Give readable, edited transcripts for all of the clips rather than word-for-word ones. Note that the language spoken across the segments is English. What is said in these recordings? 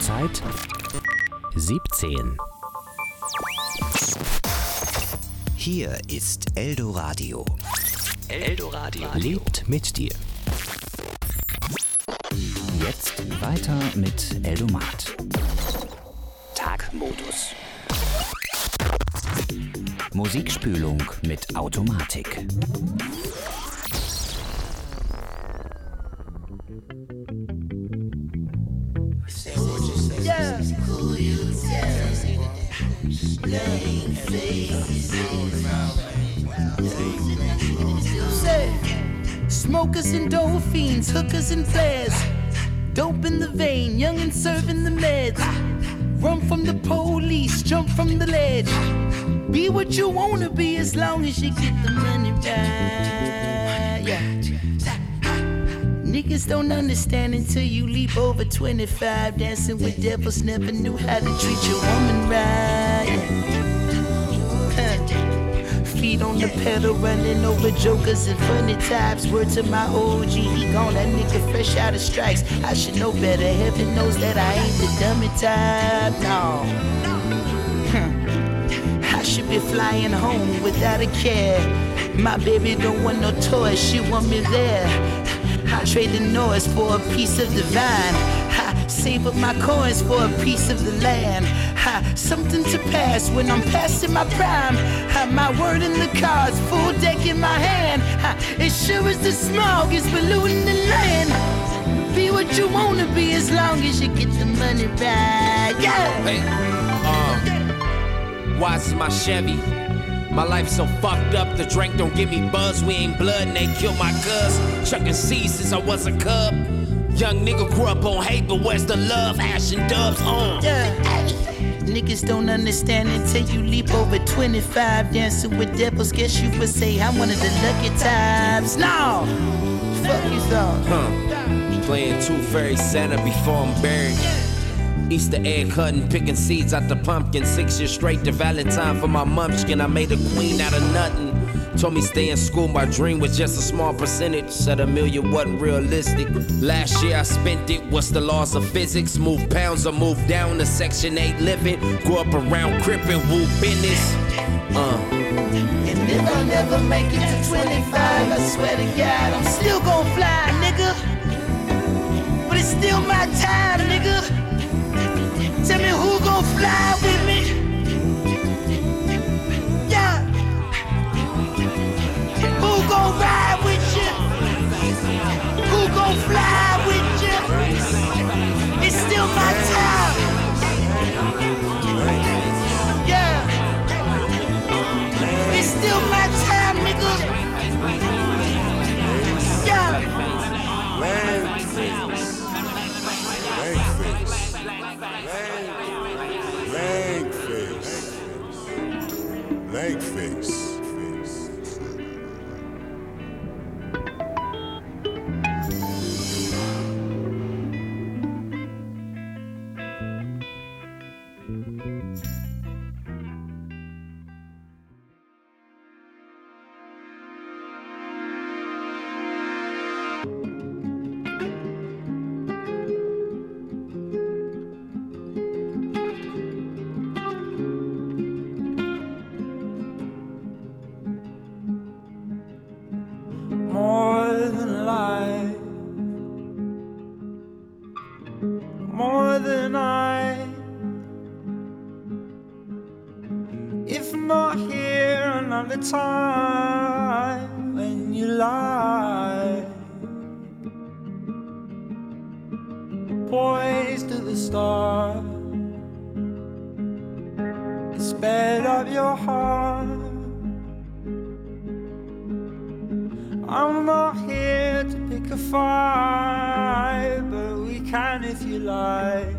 Uhrzeit 17. Hier ist Eldoradio. Eldoradio lebt mit dir. Jetzt weiter mit Eldomat. Tagmodus. Musikspülung mit Automatik. Smokers and dope fiends, hookers and flares, dope in the vein, young and serving the meds. Run from the police, jump from the ledge. Be what you wanna be as long as you get the money right. Yeah. Niggas don't understand until you leap over 25. Dancing with devils, never knew how to treat your woman right. Feet on the pedal, running over jokers and funny types. Word to my OG, he gone, that nigga fresh out of strikes. I should know better, heaven knows that I ain't the dummy type, no. I should be flying home without a care. My baby don't want no toys, she want me there. I trade the noise for a piece of the vine. I save up my coins for a piece of the land. Something to pass when I'm passing my prime. My word in the cards, full deck in my hand. It sure as the smog is polluting the land. Be what you wanna be as long as you get the money right. Yeah. Hey, why is my Chevy? My life so fucked up, the drink don't give me buzz. We ain't blood and they kill my cuz. Chucking seeds since I was a cub. Young nigga grew up on hate, but where's the love? Ash and dubs on. Yeah. Niggas don't understand until you leap over 25. Dancing with devils, guess you would say I'm one of the lucky types. No! Fuck you thought. Playing Tooth Fairy Santa before I'm buried. Easter egg hunting, picking seeds out the pumpkin. 6 years straight to Valentine for my munchkin. I made a queen out of nothing. Told me stay in school, my dream was just a small percentage. Said $1 million wasn't realistic. Last year I spent it, what's the laws of physics? Move pounds or move down to Section 8 living. Grew up around crippin', woo business. And if I never make it to 25, I swear to God, I'm still gon' fly, nigga. But it's still my time, nigga. Tell me who gon' fly with me? Yeah. Who gon' ride with you? Who gon' fly with you? It's still my time. Yeah. It's still my time, nigga. Yeah. Leg face. More than I, if not here another time when you lie, poised to the stars, sped up your heart. I'm not here to pick a fight, but we can if you like.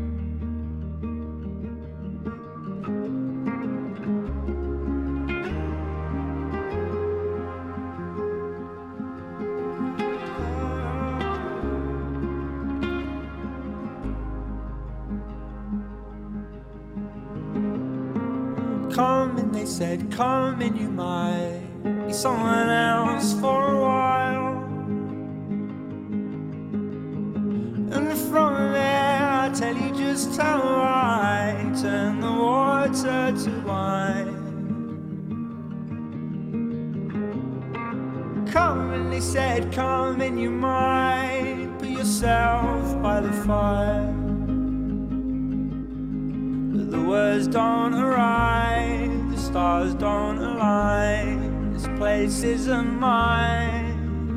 Come and they said, come and you might be someone else for a while. And from there I tell you just come, and they said, come in your mind, put yourself by the fire. But the words don't arrive, the stars don't align, this place isn't mine.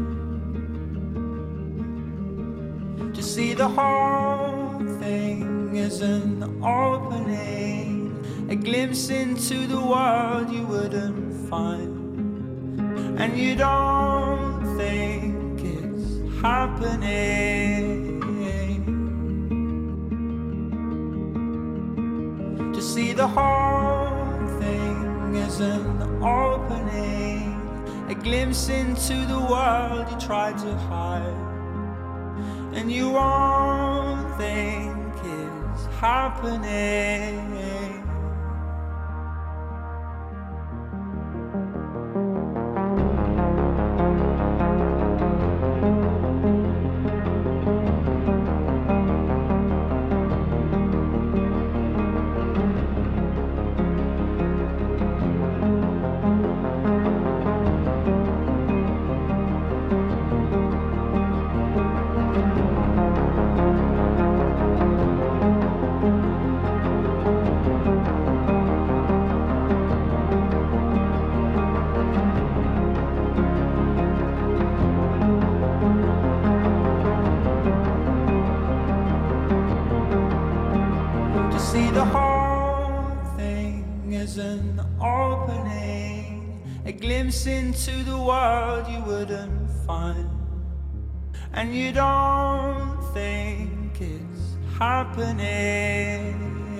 To see the whole thing is an opening, a glimpse into the world you wouldn't find. And you don't think it's happening. To see the whole thing is an opening, a glimpse into the world you tried to hide. And you won't think it's happening. See the whole thing is an opening, a glimpse into the world you wouldn't find. And you don't think it's happening.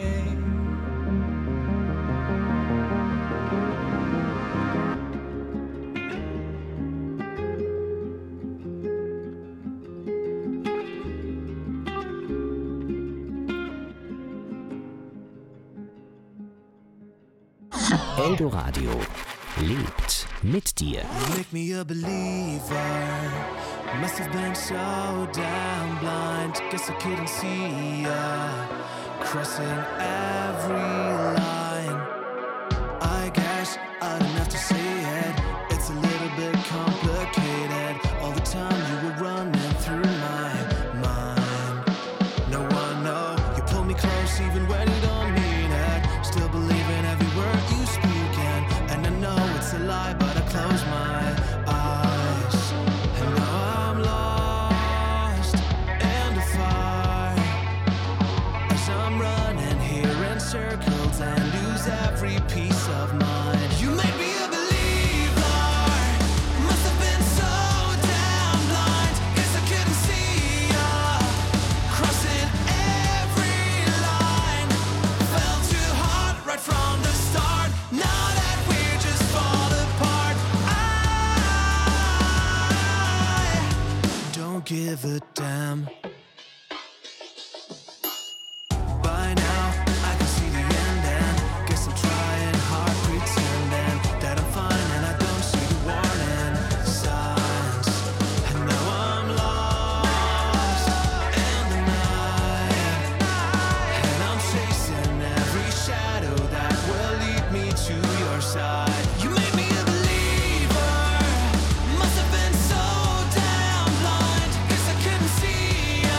Eldoradio lebt mit dir. You make me a believer. Must have been so damn blind. Guess I couldn't see ya crossing every line. I guess I don't have to say it. It's a little bit complicated. All the time you were running through my mind. No one know you pull me close even when you don't mean it. Still believe in every word you speak in. And I know it's a lie, but I close my eyes. And now I'm lost in the fire as I'm running here in circles and lose every piece of mind. You made me a believer. Must have been so damn blind. Guess I couldn't see ya crossing every line. Fell too hard right from the start. Now that we're just fall apart, I don't give a damn. By now, I can see the end and guess I'm trying hard pretending that I'm fine and I don't see the warning signs. And now I'm lost in the night, and I'm chasing every shadow that will lead me to your side. You made me a believer. Must have been so damn blind. Guess I couldn't see ya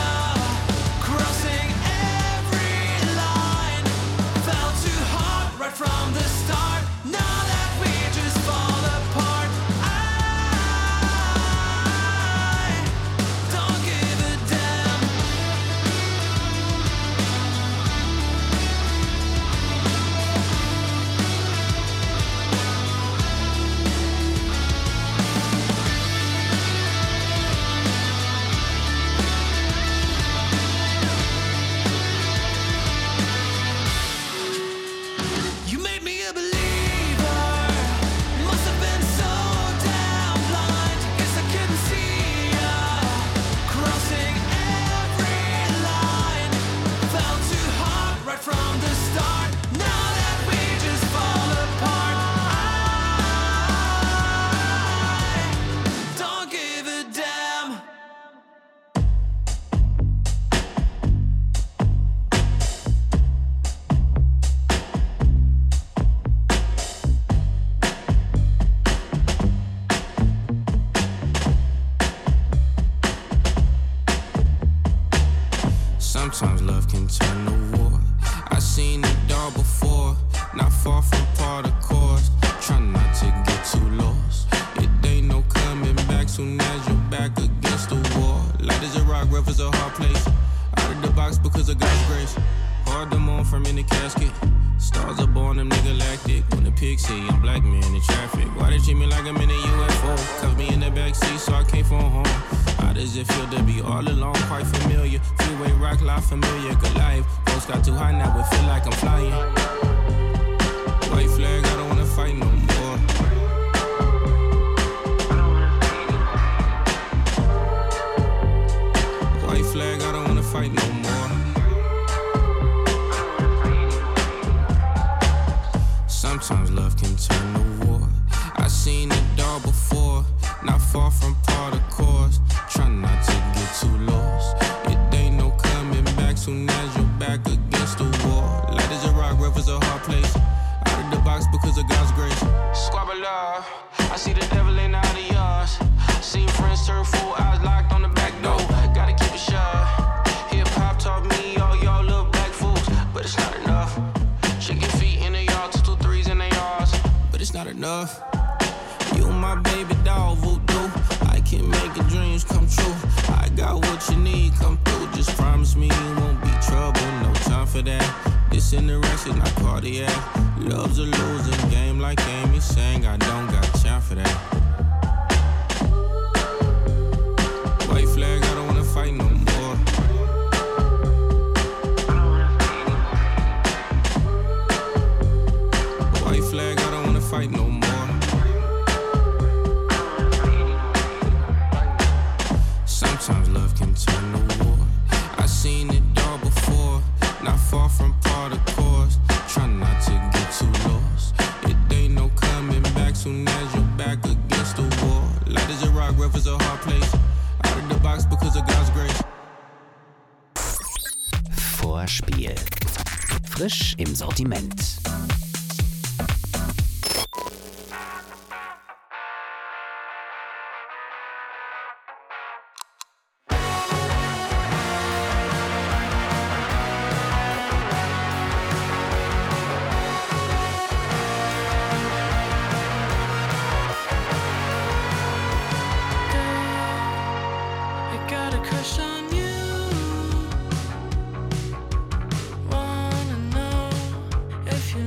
Sometimes love can turn to war. I seen it all before, not far from part of course. Try not to get too lost. It ain't no coming back soon as you're back against the wall. Light as a rock, rough as a hard place. Out of the box because of God's grace. Hard to mourn from in the casket. Stars are born, them nigga galactic. When the pigs see, I'm black man in traffic. Why they treat me like I'm in a UFO? Cuff me in the backseat so I can't phone home. How does it feel to be all alone? Quite familiar. Freeway rock, life familiar. Good life. Folks got too high now, it feel like I'm flying. White flag, I don't wanna fight no more. White flag, I don't wanna fight no more. Sometimes love can turn to war. I seen it all before, not far from part of course. Try not to get too lost. It ain't no coming back soon as you're back against the wall. Light as a rock, rough as a hard place. Out of the box because of God's grace. Squabble love, I see the devil in all of yours. Seen friends turn full eyes locked on the back door. Gotta keep it shut. Hip hop taught me all y'all little black fools, but it's not enough. Chicken feet in the yard, 2 3s in the yards, but it's not enough. You my baby doll, voodoo. I can make your dreams come true. I got what you need, come through. Just promise me you won't be trouble. No time for that. This interaction, not cardiac. Love's a losing game like Amy sang. I don't got time for that. White flag, I don't wanna fight no more. White flag, I don't wanna fight no more. Sometimes love can turn to war. I seen it all before, not far from part of course. Try not to get too lost. It ain't no coming back soon as you're back against the wall. Light as a rock, rough as a hard place. Out of the box because of God's grace. Vorspiel. Frisch im Sortiment. If you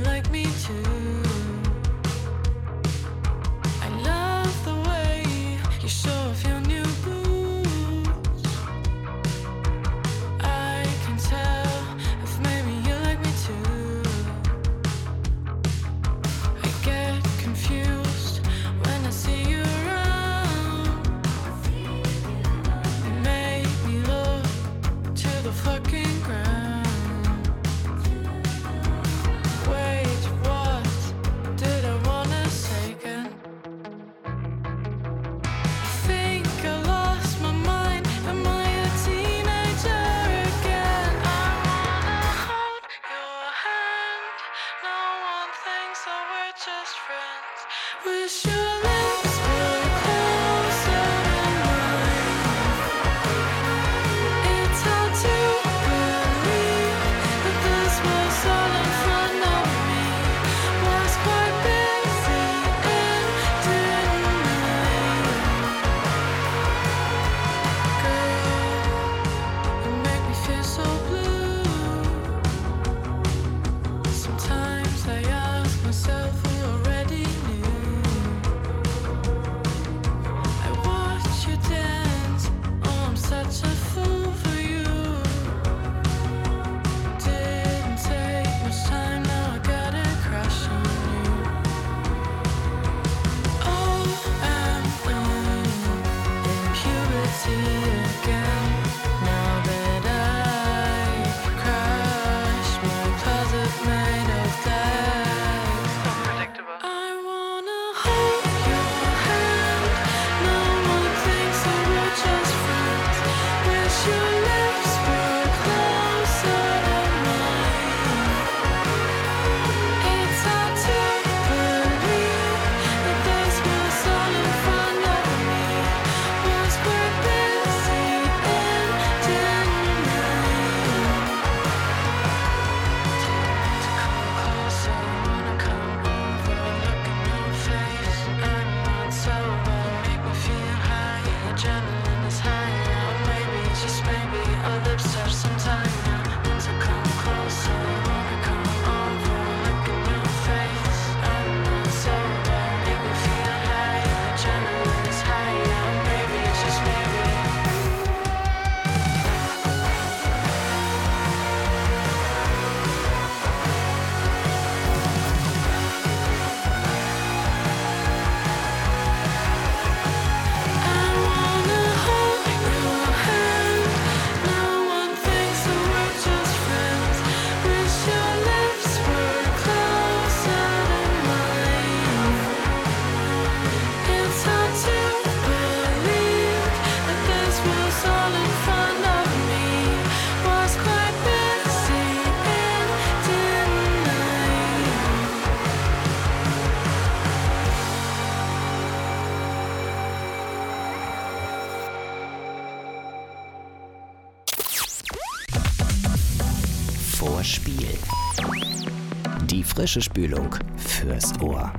Vorspiel. Die frische Spülung fürs Ohr.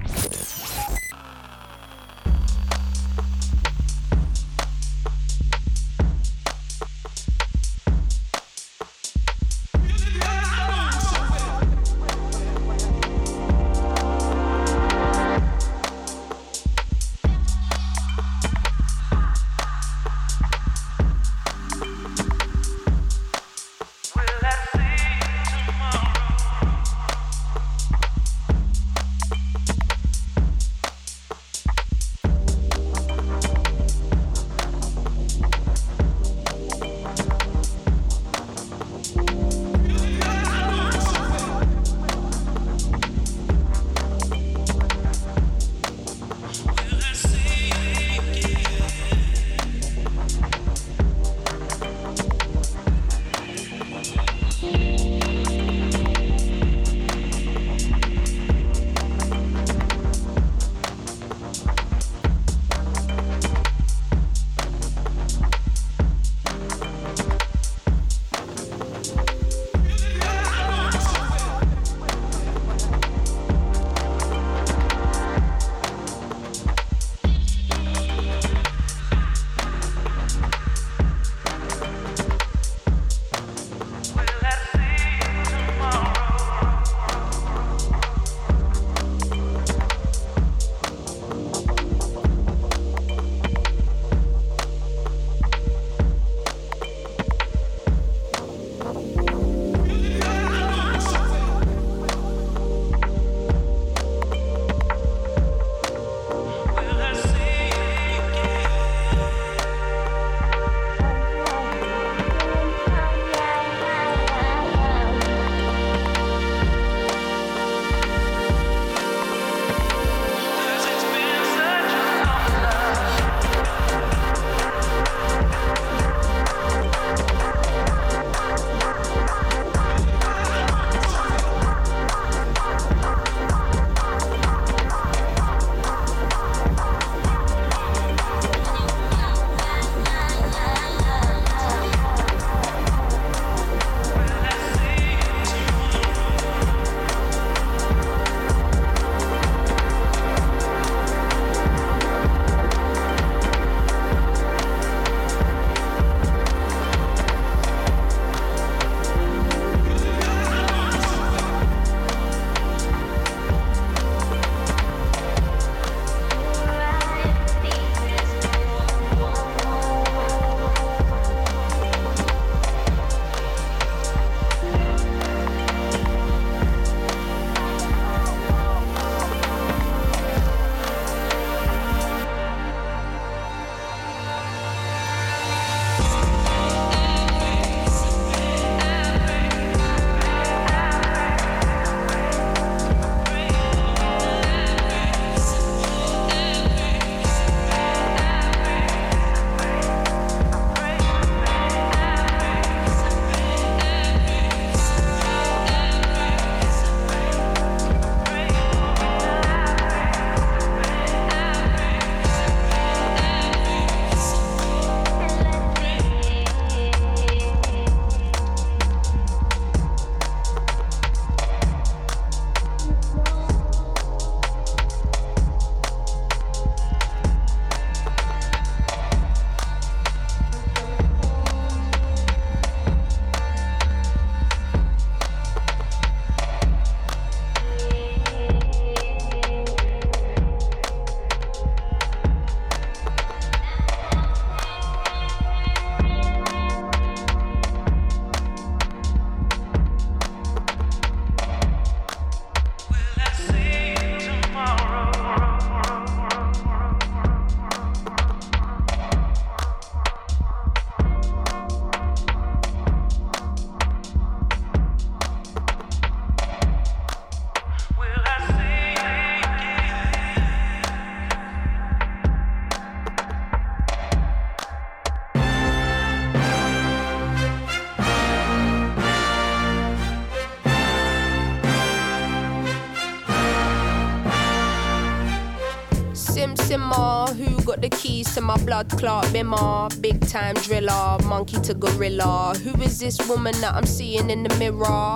Simmer, who got the keys to my blood clot bimmer? Big time driller, monkey to gorilla. Who is this woman that I'm seeing in the mirror?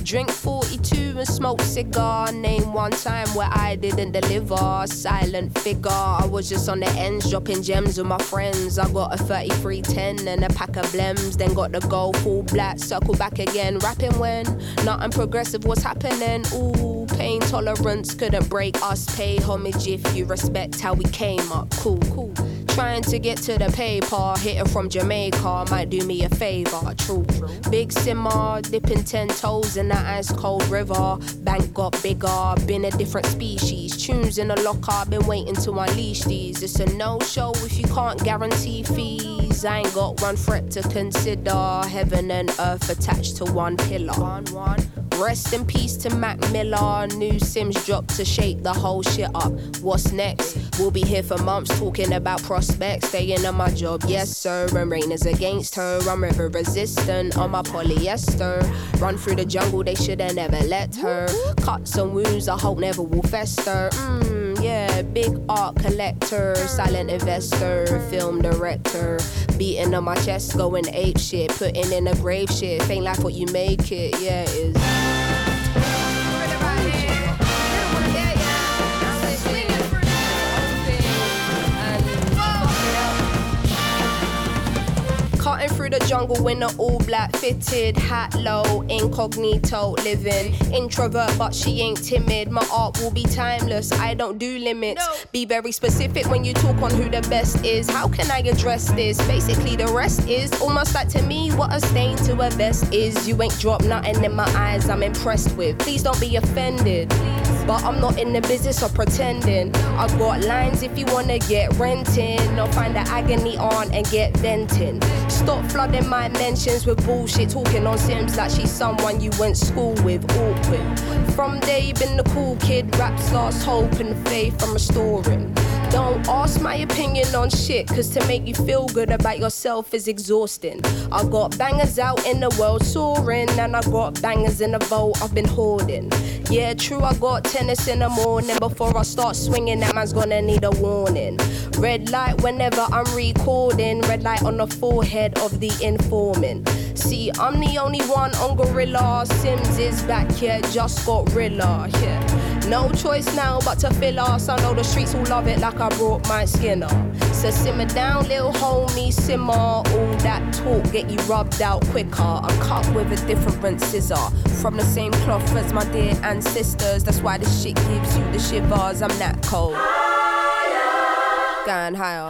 Drink 42 and smoke cigar. Name one time where I didn't deliver. Silent figure. I was just on the ends, dropping gems with my friends. I got a 3310 and a pack of blems. Then got the gold full black, circle back again. Rapping when nothing progressive was happening. Ooh, pain tolerance couldn't break us. Pay homage if you respect how we came up. Cool, cool. Trying to get to the paper, hitting from Jamaica might do me a favor. True. Big simmer, dipping 10 toes in that ice cold river. Bank got bigger, been a different species. Tunes in the locker, been waiting to unleash these. It's a no-show if you can't guarantee fees. I ain't got one threat to consider. Heaven and earth attached to one pillar. Rest in peace to Mac Miller. New Sims dropped to shake the whole shit up. What's next? We'll be here for months talking about prospects. Staying on my job, yes sir. And rain is against her. I'm river resistant on my polyester. Run through the jungle, they shoulda never let her. Cuts and wounds I hope never will fester. Yeah, big art collector, silent investor, film director. Beating on my chest, going ape shit. Putting in a grave shit. Ain't like what you make it, yeah it is. Cutting through the jungle in an all-black fitted hat low, incognito living. Introvert but she ain't timid. My art will be timeless, I don't do limits. Be very specific when you talk on who the best is. How can I address this? Basically the rest is almost like to me what a stain to a vest is. You ain't dropped nothing in my eyes I'm impressed with. Please don't be offended, but I'm not in the business of pretending. I got lines if you wanna get renting, or find the agony on and get venting. Stop flooding my mentions with bullshit, talking on Sims like she's someone you went school with. Awkward. From day been the cool kid, raps lost hope and faith I'm restoring. Don't ask my opinion on shit, cause to make you feel good about yourself is exhausting. I got bangers out in the world soaring, and I got bangers in the vault I've been hoarding. Yeah, true, I got tennis in the morning. Before I start swinging, that man's gonna need a warning. Red light whenever I'm recording. Red light on the forehead of the informant. See, I'm the only one on Gorilla. Sims is back here, just got Rilla, yeah. No choice now but to fill us. I know the streets will love it like I brought my Skinner. So simmer down, little homie, simmer. All that talk get you rubbed out quicker. I'm cut with a different scissor, from the same cloth as my dear ancestors. That's why this shit gives you the shivers. I'm that cold. Going higher.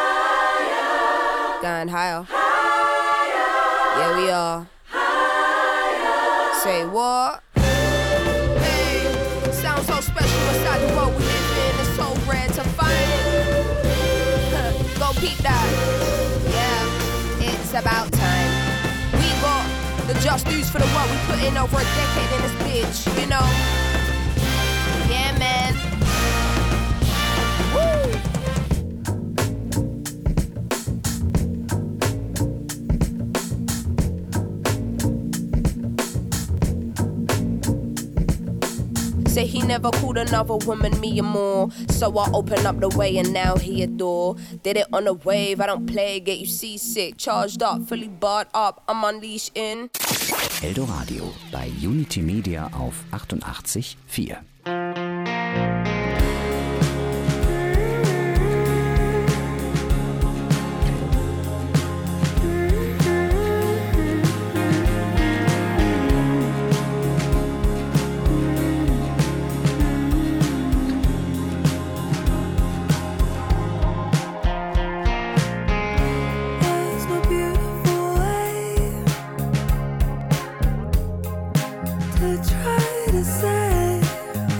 Going higher. Yeah, we are. Say what? Hey, sounds so special inside the world we live in. It's so rare to find it. Go peep that. Yeah, it's about time. We got the just dues for the work we put in over a decade in this bitch, you know? Yeah, man. Woo! Say he never called another woman me and more. So I open up the way and now he adore. Did it on a wave, I don't play, get you seasick. Charged up, fully barred up, I'm unleashed in Eldoradio bei Unity Media auf 88.4. Try to say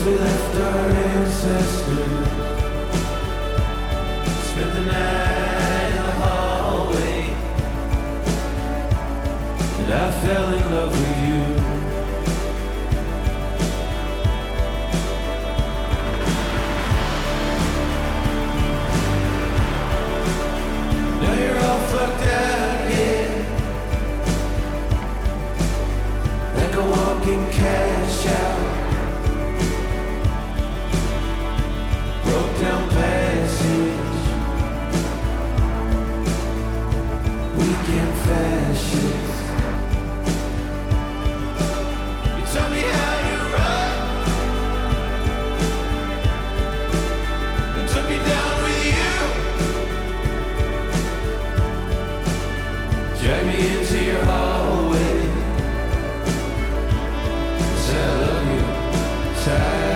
we left our ancestors. Spent the night in the hallway, and I fell in love with you. Now you're all fucked out, yeah, like a walking cash out. Broke down passage, weekend fascist. You tell me how you run, and took me down with you. Drag me into your hallway, 'cause I love you tight.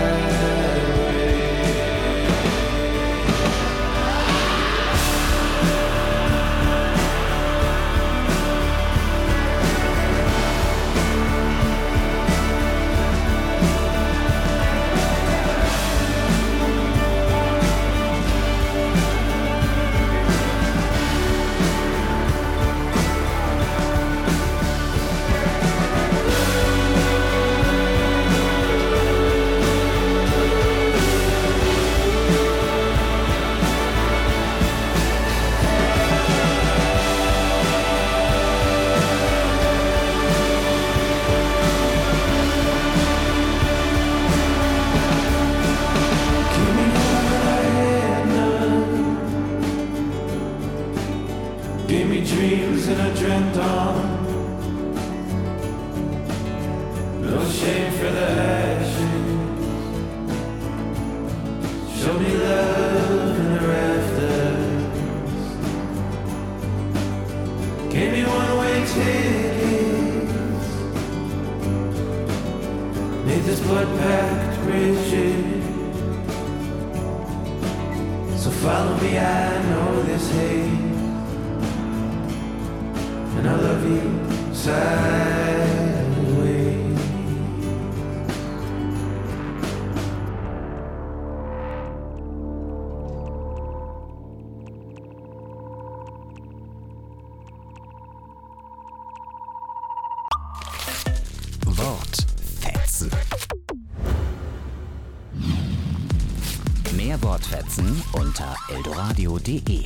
Gave me dreams and I dreamt on. No shame for the action. Show me love in the rafters. Gave me one-way tickets. Made this blood pact rigid. So follow me, I know this hate. And I love you sideways. Wortfetzen. Mehr Wortfetzen unter eldoradio.de.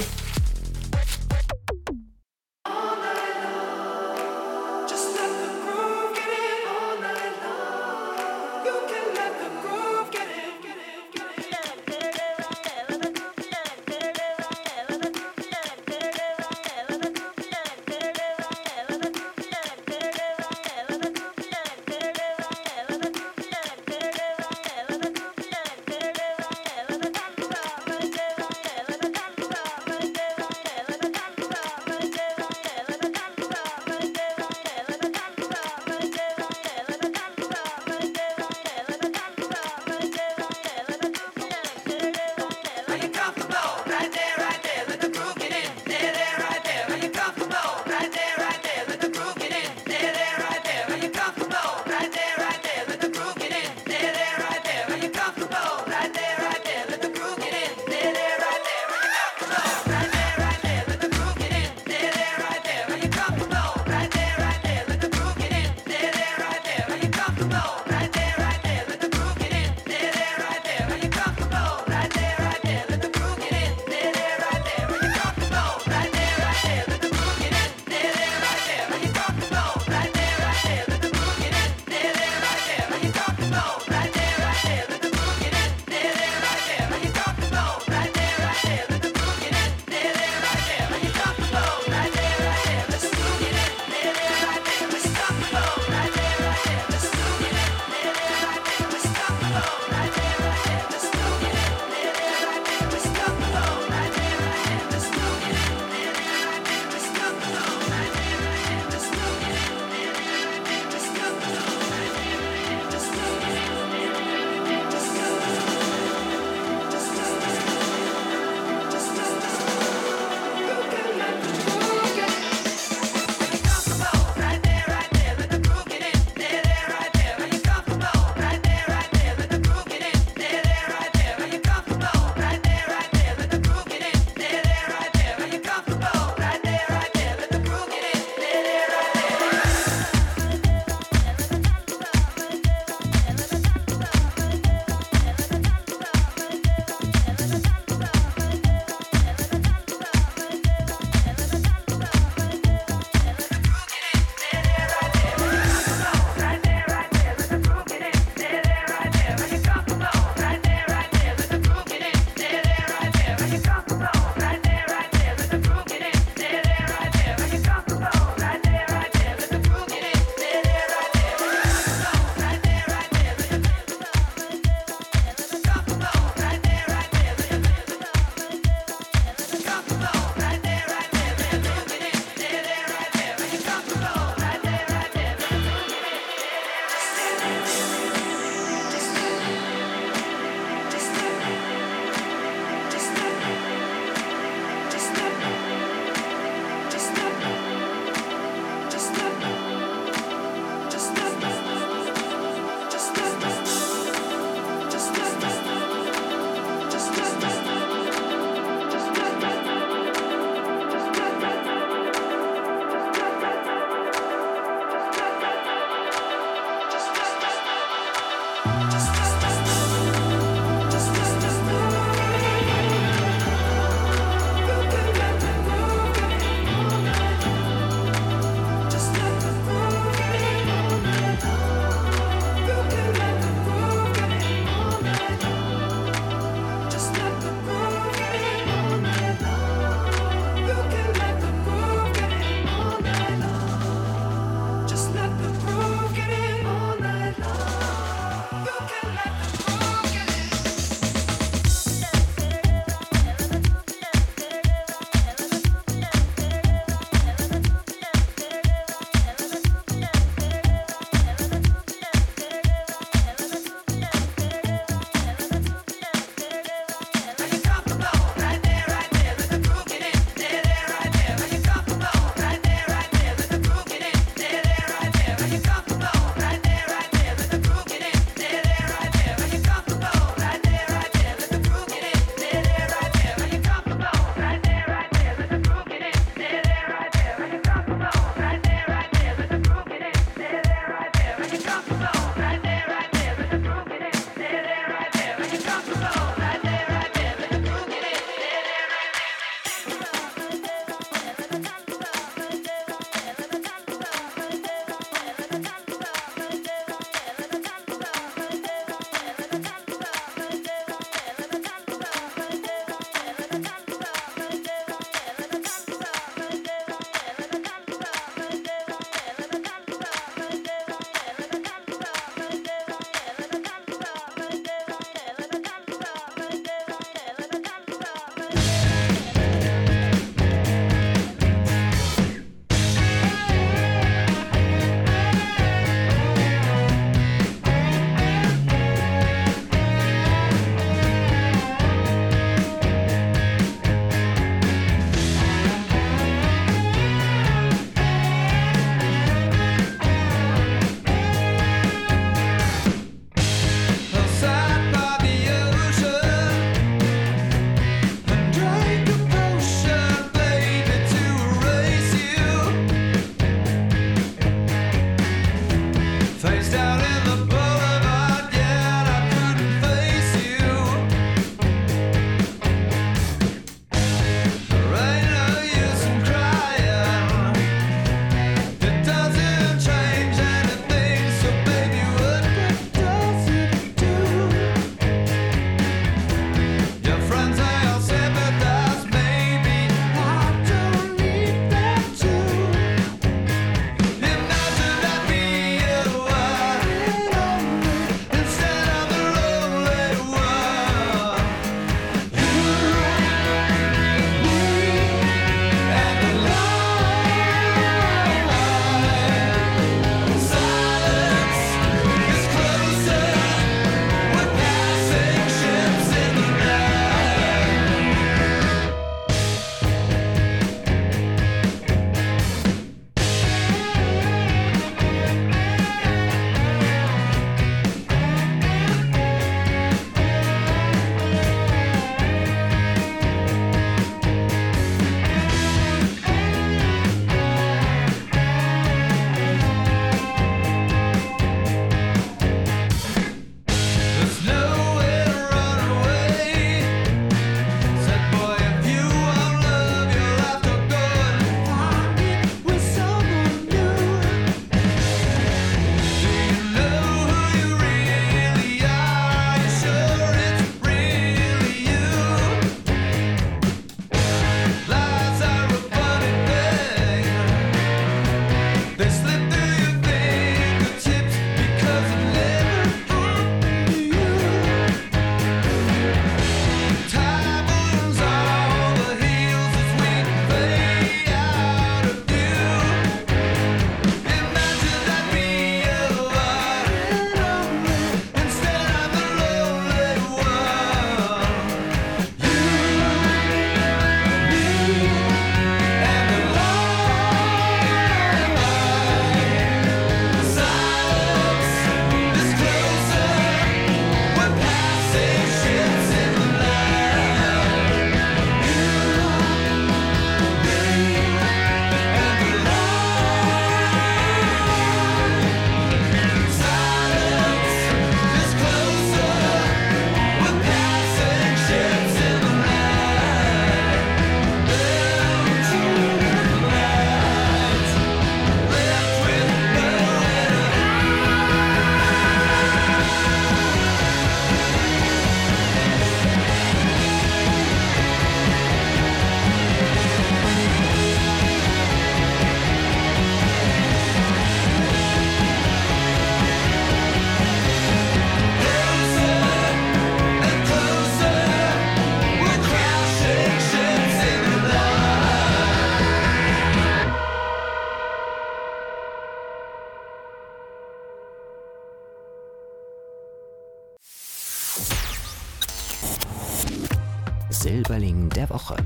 Silberling der Woche.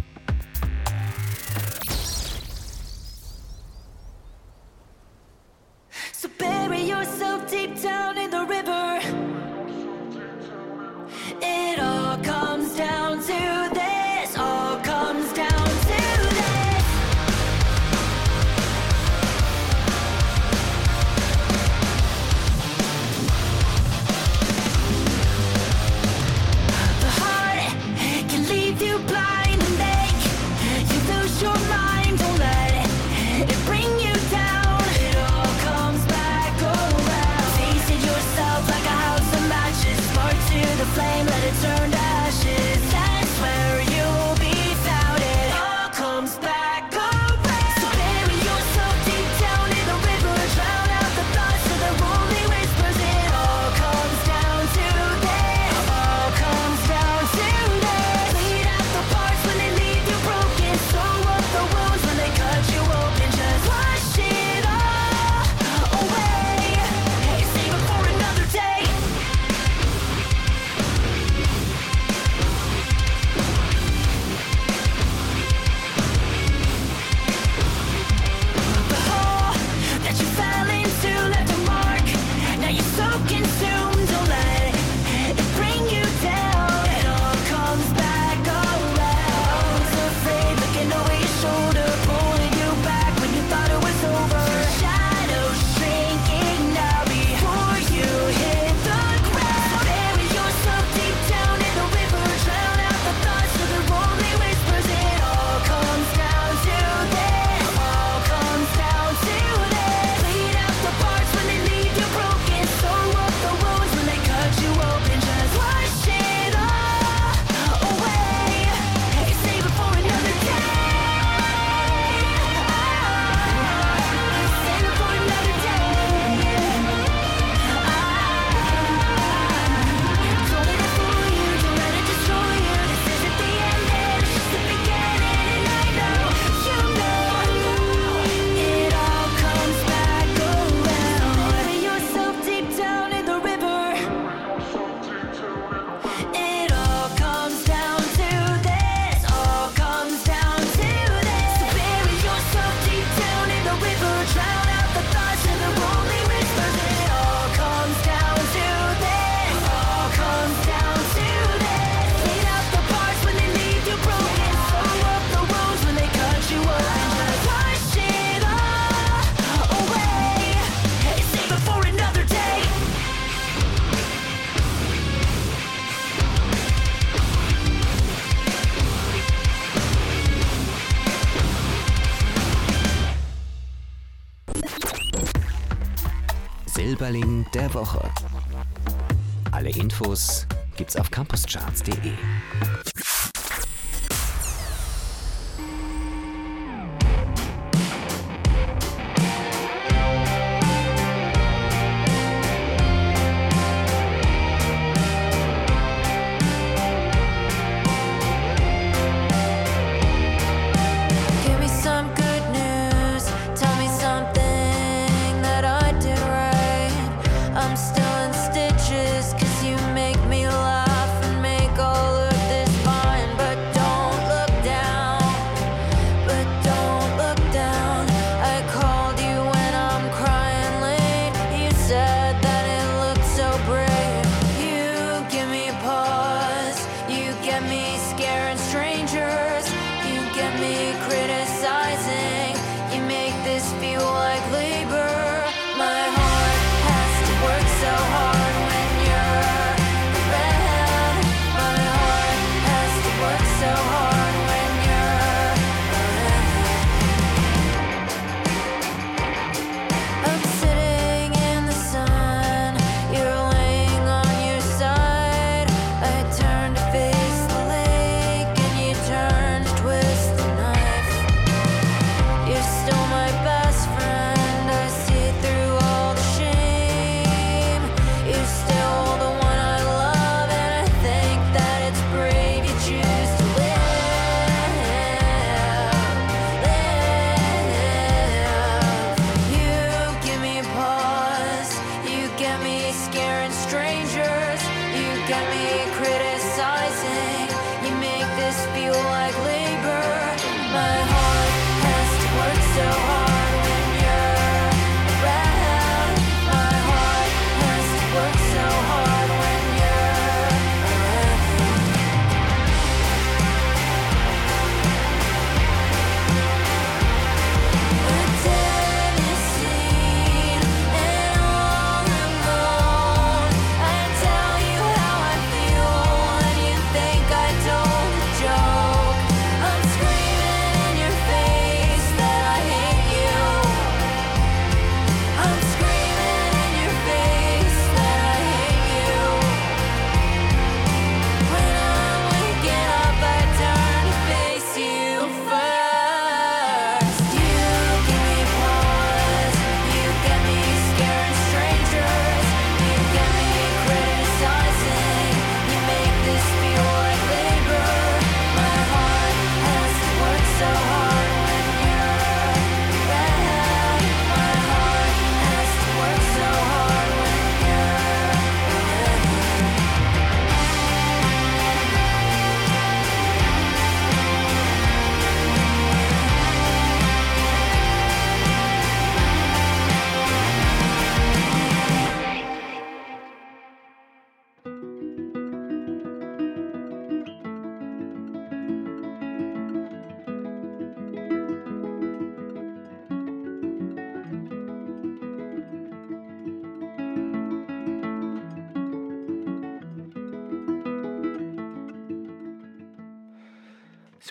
So bury yourself deep down in the river. It all comes down to this. All comes down to this. The heart can leave you blind and make you lose your mind. Don't let it bring you down. It all comes back around. Facing yourself like a house of matches. Spark to the flame, let it turn to ashes. That's where you'll be found. It all comes back around. So bury yourself deep down in the river. Drown out the thoughts of the lonely whispers. It all comes down to this. All comes down to this. Bleed out the parts when they leave you broken. Sew up the wounds when they cut you open. Just wash it all away. Save it for another day. The hole that you fell into left a mark. Now you're so consumed. Don't let it bring you down. It all comes back around. So afraid, looking over your shoulder, pulling you back when you thought it was over. Shadows shrinking now before you hit the ground. Bury yourself deep down in the river. Drown out the thoughts of the lonely whispers. It all comes down to this. All comes down to this. Bleed out the parts when they leave you broken. Sew up the wounds when they cut you open. Just wash it all away. Save it for another day. Save it for another day. Don't let it fool you, don't let it destroy you. This isn't the end, it's just the beginning. And I know, you know, it all comes back around. Bury yourself deep down in the river. It all comes down to this. All comes down to this. So bury yourself deep down in the river. Drown out the thoughts of the lonely whispers. It all comes down to this. All comes down to this. Clean out the parts when they leave you broken. Sew up the wounds when they cut you open. Just wash it all away. Save it for another day. Silberling der Woche. Alle Infos gibt's auf campuscharts.de. Give me some good news. Tell me something that I did right. I'm still in stitches 'cause you make me laugh and make all of this fine. But don't look down. But don't look down. I called you when I'm crying late. You said that it looked so brave. You give me a pause. You get me scaring strangers. You get me criticizing. You make this feel like labor. My heart has to work so hard when you're around. My heart has to work so hard when you're around. I'm sitting in the sun. You're laying on your side. I turn to face the lake and you turn to twist the knife. You're still my best friend. I see through all the shame. You're still the one I love, and I think that it's brave you choose to live. You give me a pause. You get me scaring strangers. You get me criticizing. You make this feel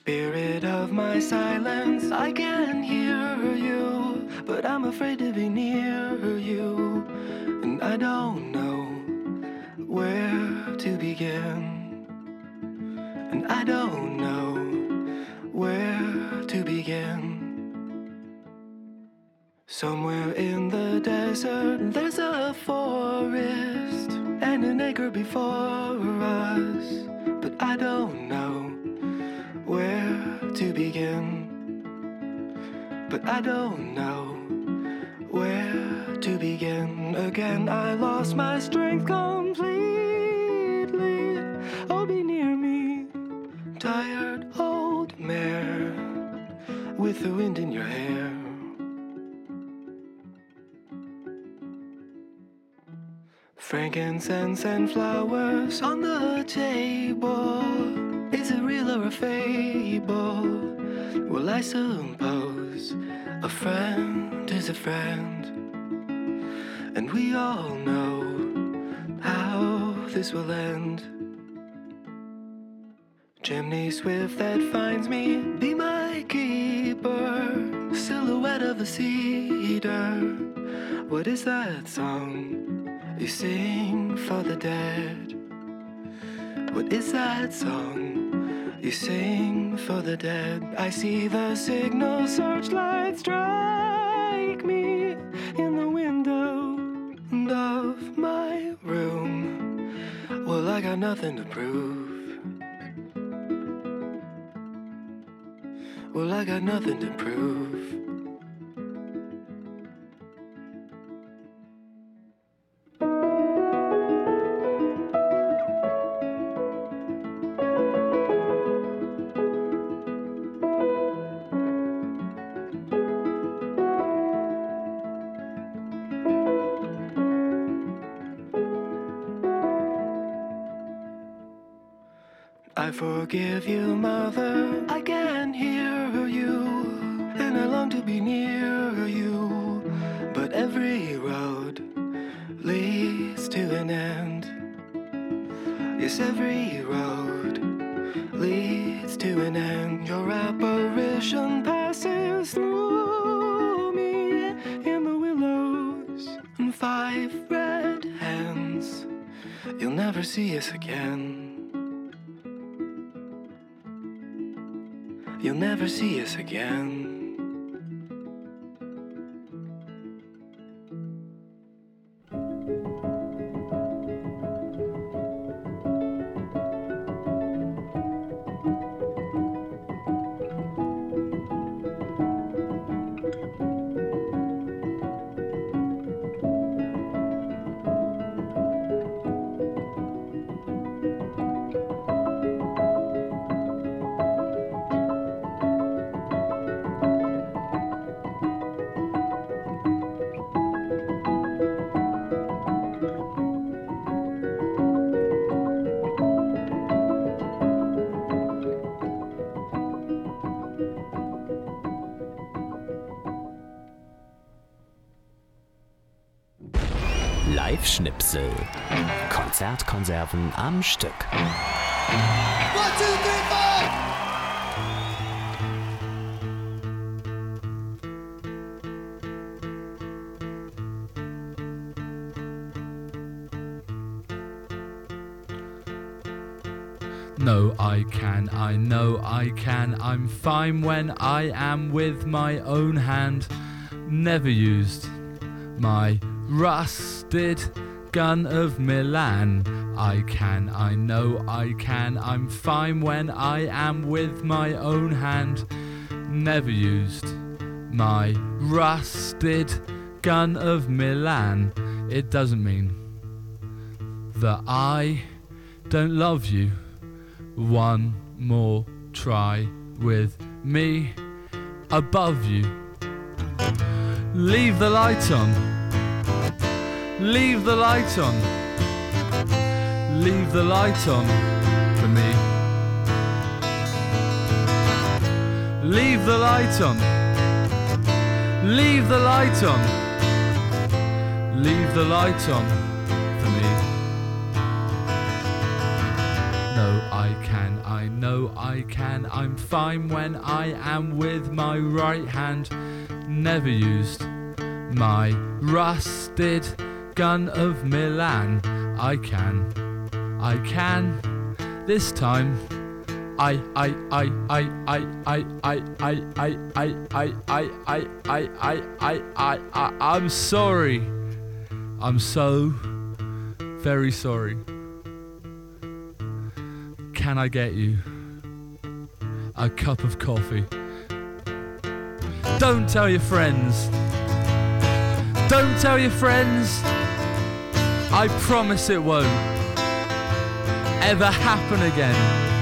Spirit of my silence, I can hear you, but I'm afraid to be near you, and I don't know where to begin, and I don't know where to begin. Somewhere in the desert, there's a forest and an acre before us, but I don't know where to begin, but I don't know where to begin. Again, I lost my strength completely. Oh, be near me, tired old mare with the wind in your hair. Frankincense and flowers on the table. Is it real or a fable? Well, I suppose a friend is a friend, and we all know how this will end. Chimney swift that finds me, be my keeper. Silhouette of the cedar. What is that song you sing for the dead? What is that song you sing for the dead? I see the signal searchlight strike me in the window of my room. Well, I got nothing to prove. Well, I got nothing to prove. I forgive you, mother, I can hear you, and I long to be near you, but every road leads to an end. Yes, every road leads to an end. Your apparition passes through me in the willows and 5 red hands. You'll never see us again. You'll never see us again. Live-Schnipsel. Konzertkonserven am Stück. 1, 2, 3, 4. No, I can, I know I can. I'm fine when I am with my own hand. Never used my rusted gun of Milan. I can, I know I can. I'm fine when I am with my own hand. Never used my rusted gun of Milan. It doesn't mean that I don't love you. One more try with me above you. Leave the light on. Leave the light on. Leave the light on for me. Leave the light on. Leave the light on. Leave the light on for me. know I can, I know I can. I'm fine when I am with my right hand. Never used my rusted gun of Milan. I can this time. I'm sorry. I'm so very sorry. Can I get you a cup of coffee? Don't tell your friends. Don't tell your friends. I promise it won't ever happen again.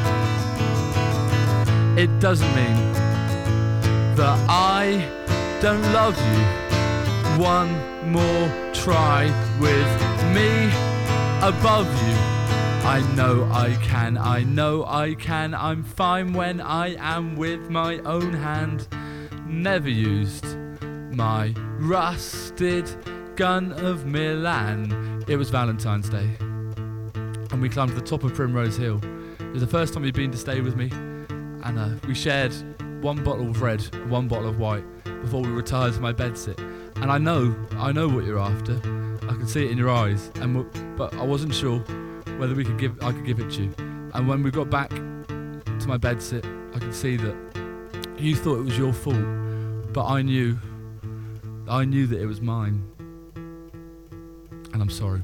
It doesn't mean that I don't love you. One more try with me above you. I know I can, I know I can. I'm fine when I am with my own hand. Never used my rusted gun of Milan. It was Valentine's Day, and we climbed to the top of Primrose Hill. It was the first time you'd been to stay with me, and we shared one bottle of red, one bottle of white before we retired to my bedsit. And I know what you're after. I can see it in your eyes, but I wasn't sure whether I could give it to you. And when we got back to my bedsit, I could see that you thought it was your fault, but I knew that it was mine. And I'm sorry.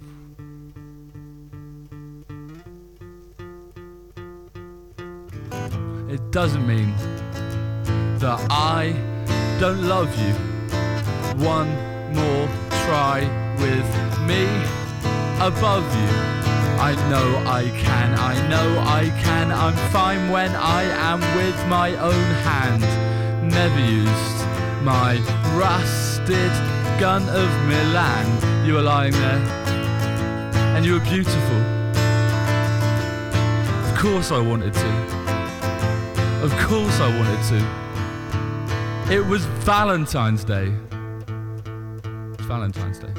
It doesn't mean that I don't love you. One more try with me above you. I know I can, I know I can. I'm fine when I am with my own hand. Never used my rusted gun of Milan. You were lying there, and you were beautiful. Of course I wanted to. Of course I wanted to. It was Valentine's Day. It's Valentine's Day.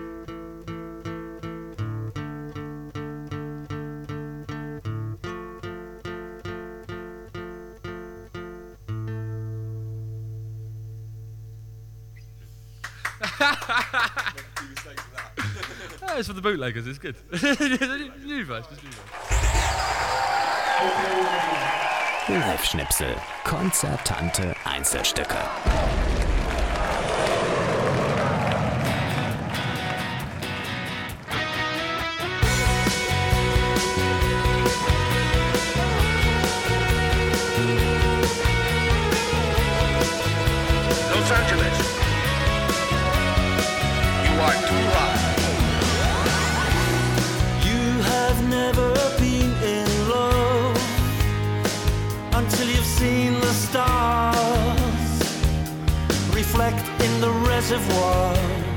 Oh, it's for the bootleggers, it's good. New verse, just new verse. Live-Schnipsel. Konzertante Einzelstücke. Los Angeles. You are too hot. You have never been in love until you've seen the stars reflect in the reservoir.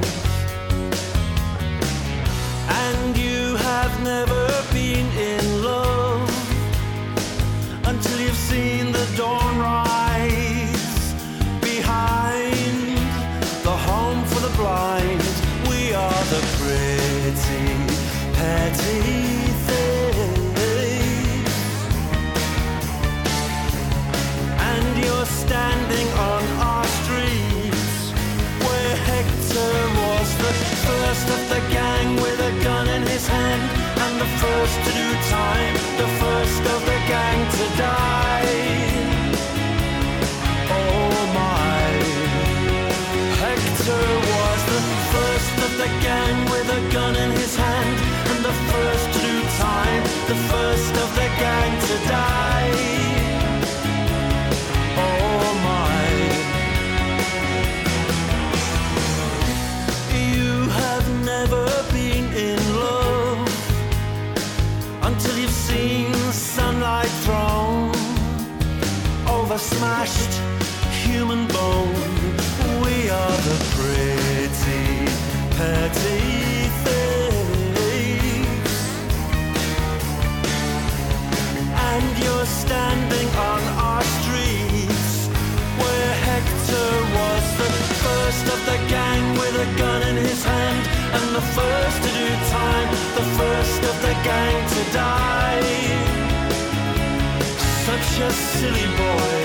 And you have never been in love until you've seen the dawn rise behind the home for the blind. We are the pretty, petty things, and you're standing on our streets where Hector was the first of the gang with a gun in his hand, and the first to do time, the first of the gang to die. Oh my, Hector was the first of the gang with a gun in his hand, and the first to do time, the first of the gang to die. Oh my, you have never been in love until you've seen sunlight thrown over smashed human bone. We are the pretty, petty things, and you're standing on our streets where Hector was the first of the gang with a gun in his hand, and the first to do time, the first of the gang to die. such a silly boy.